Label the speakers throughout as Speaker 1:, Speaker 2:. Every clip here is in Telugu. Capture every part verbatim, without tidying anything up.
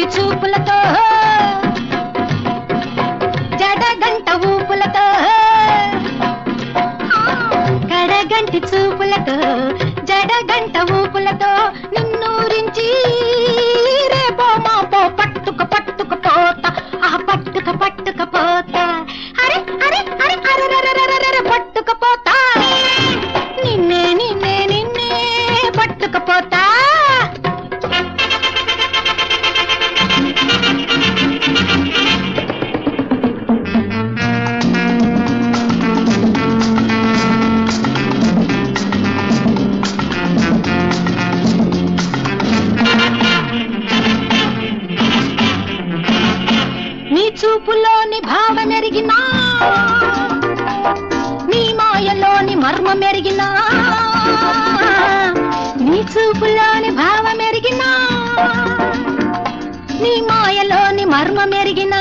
Speaker 1: చూపులతో జడగంట ఊపులతో కడగంటి చూపులతో జడగంట ఊపులతో నిన్నూరించి రేపో మాపో పట్టుక పట్టుక పోతా ఆ పట్టుక పట్టుక పోతా అరే అరే అరే అరే పట్టుక పోతా నిన్నే నిన్నే నిన్నే పట్టుక పోతా నీ చూపులోని భావమెరిగినా నీ మాయలోని మర్మమెరిగినా నీ చూపులోని భావమెరిగినా నీ మాయలోని మర్మమెరిగినా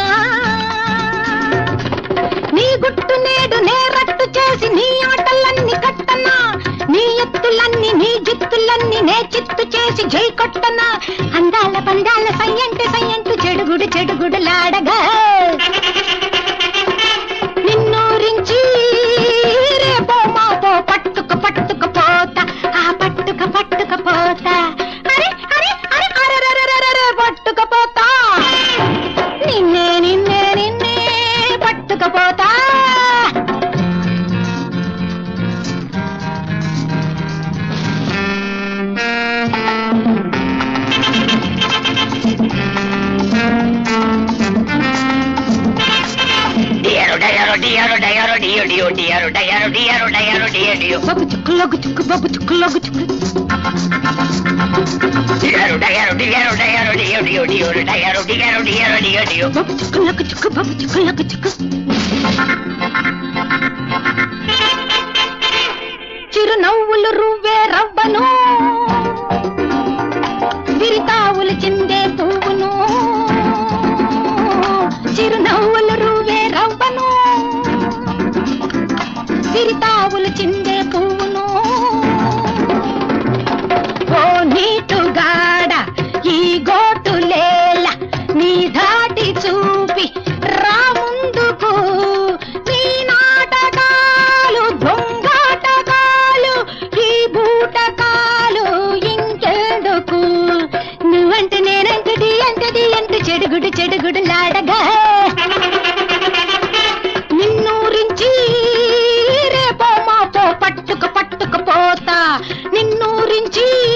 Speaker 1: నీ గుట్టు నేడు నేరట్టు చేసి నీ ఆటలన్నీ కట్టనా నీ ఎత్తులన్నీ నీ జిత్తులన్నీ నే చిత్తు చేసి జై కొట్టనా అందాల పందాల సయ్యంటి సయ్యంటు చెడుగుడు చెడుగుడులాడగా నిన్నూరించి రేపో మాపో పట్టుక పట్టుక పోతా ఆ పట్టుక పట్టుక పోతా అరే అరే అరే అరే పట్టుక పోతా నిన్నే నిన్నే నిన్నే పట్టుక పోతా
Speaker 2: Diaro, diaro, dio, dio, diaro, diaro, diaro, diaro, dio, dio.
Speaker 1: Babu chukku, logu chukku, babu chukku, logu chukku.
Speaker 2: Diaro, diaro, diaro, diaro, dio, dio, dio, diaro, diaro, diaro, dio, dio.
Speaker 1: Babu chukku, logu chukku, babu chukku, logu chukku. చిరునవ్వులు రువ్వే రవ్వను విరితావులు చిందే పువ్వును చిరునవ్వులు రువ్వే రవ్వను విరితావులు చిందే పువ్వును ఓ నీటుగాడ ఈ గోటులేల నీ ధాటి చూపి రా ముందుకు నీ నాటకాలు దొంగాటకాలు ఈ బూటకాలు ఇంకెందుకు నువ్వంటే నేనంటది అంటది అంట చెడుగుడు చెడుగుడు లాడగా నిన్నూరించి రేపో మాపో పట్టుక పట్టుక పోతా నిన్నూరించి